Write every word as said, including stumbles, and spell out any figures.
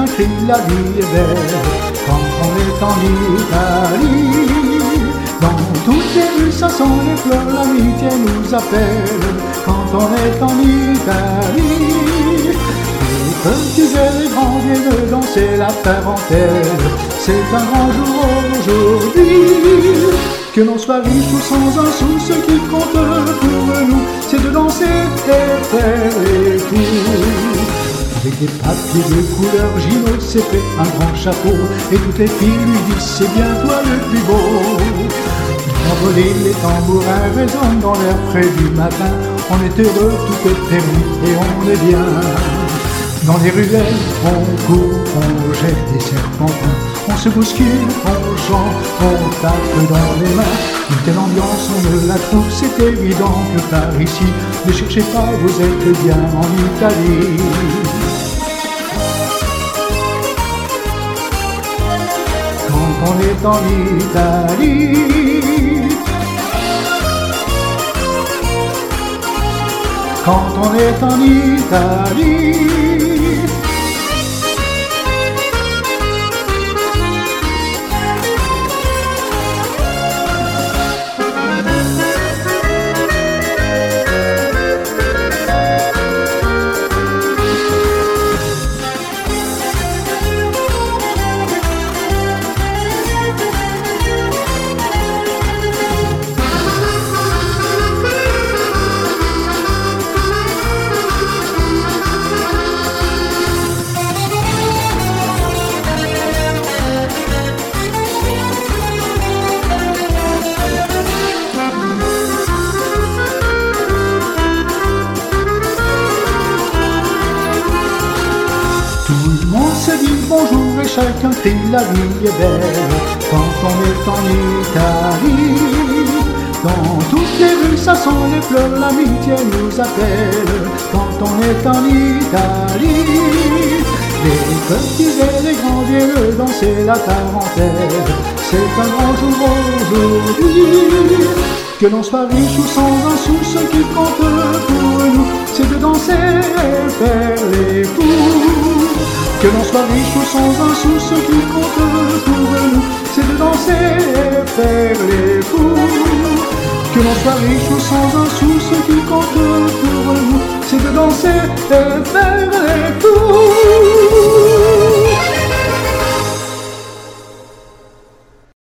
crie, la vie est belle quand on est en Italie. Dans toutes les rues, ça sent les fleurs, l'amitié nous appelle quand on est en Italie. Les petits et les grands viennent danser la tarentelle, c'est un grand jour aujourd'hui. Que l'on soit riche ou sans un sou, ce qui compte pour nous, c'est de danser et faire les tours. Avec des papiers de couleur, Gino s'est fait un grand chapeau, et toutes les filles lui disent c'est bien toi le plus beau. L'envolée, les tambourins résonnent dans l'air frais du matin, on est heureux, tout est permis et on est bien. Dans les ruelles, on court, on jette des serpentins, on se bouscule, on chante, on tape dans les mains. Une telle ambiance, on ne la trouve, c'est évident que par ici. Ne cherchez pas, vous êtes bien en Italie. Quand on est en Italie, quand on est en Italie, tout le monde se dit bonjour et chacun crie la vie est belle quand on est en Italie. Dans toutes les rues, ça sent les fleurs, l'amitié nous appelle quand on est en Italie. Les petits et les grands viennent danser la tarentelle, c'est un grand jour aujourd'hui. Que l'on soit riche ou sans un sou, ce qui compte pour nous, c'est de danser et faire les tours. Que l'on soit riche ou sans un sou, ce qui compte pour nous, c'est de danser et faire les tours. Que l'on soit riche ou sans un sou, ce qui compte pour nous, c'est de danser et faire les tours.